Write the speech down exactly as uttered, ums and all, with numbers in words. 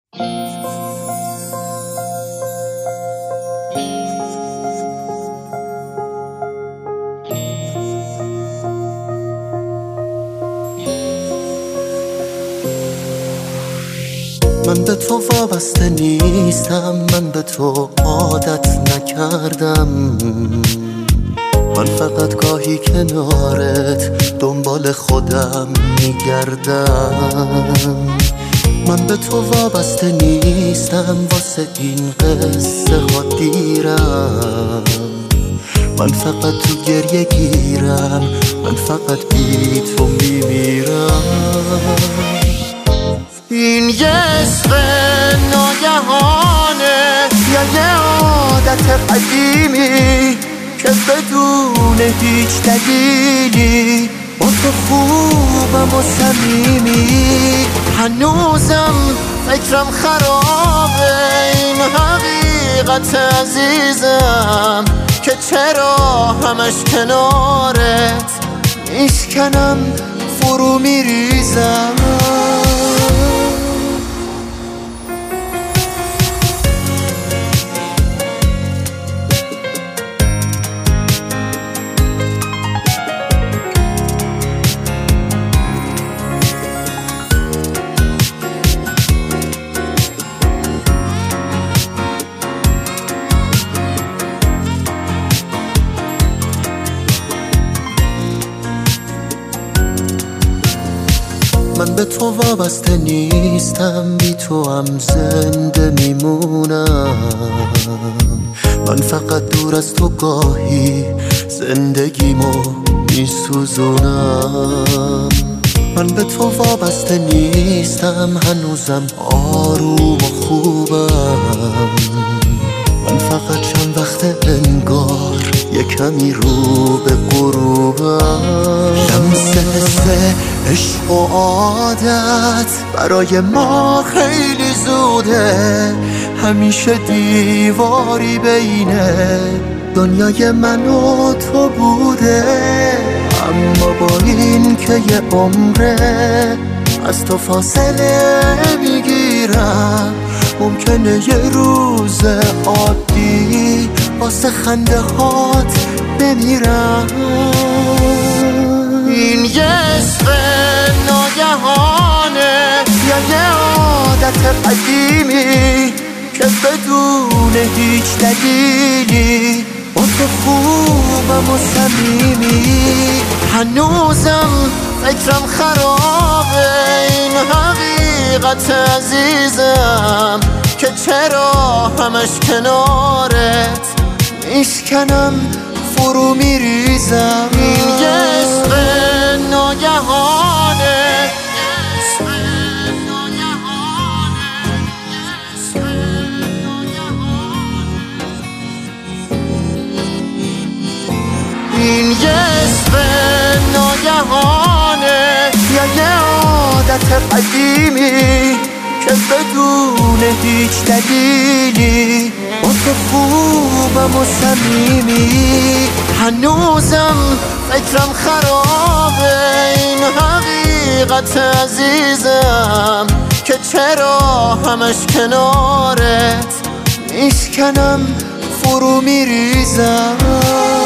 من به تو وابسته نیستم، من به تو عادت نکردم. من فقط گاهی کنارت دنبال خودم میگردم. من به تو وابسته نیستم، واسه این قصه ها دیرم. من فقط تو گریه گیرم، من فقط بی تو میمیرم. این یه عشق ناگهانه یا یه عادت قدیمی که بدون هیچ دلیلی با تو خوبم و صمیمی. هنوزم فکرم خرابه این حقیقت عزیزم که چرا همش کنارت میشکنم فرو میریزم. من به تو وابسته نیستم، بی تو هم زنده میمونم. من فقط دور از تو گاهی زندگیمو میسوزونم. من به تو وابسته نیستم، هنوزم آروم و خوبم. من فقط چند وقت انگار یه کمی رو به غروبم. لمس حس عشق و عادت برای ما خیلی زوده، همیشه دیواری بینه دنیای من و تو بوده. اما با این که یه عمره از تو فاصله میگیرم، ممکنه یه روز عادی واسه خنده هات بمیرم. این یه عشق ناگهانه یا یه عادت قدیمی که بدون هیچ دلیلی با تو خوبم و صمیمی. هنوزم فکرم خرابه این حقیقت عزیزم که چرا همش کنارت میشکنم فرو میریزم. این یه عشق ناگهانه این یه عشق ناگهانه یا یه عادت قدیمی که بدون هیچ دلیلی با تو خوبم و صمیمی. هنوزم فکرم خرابه این حقیقت عزیزم که چرا همش کنارت میشکنم فرو میریزم.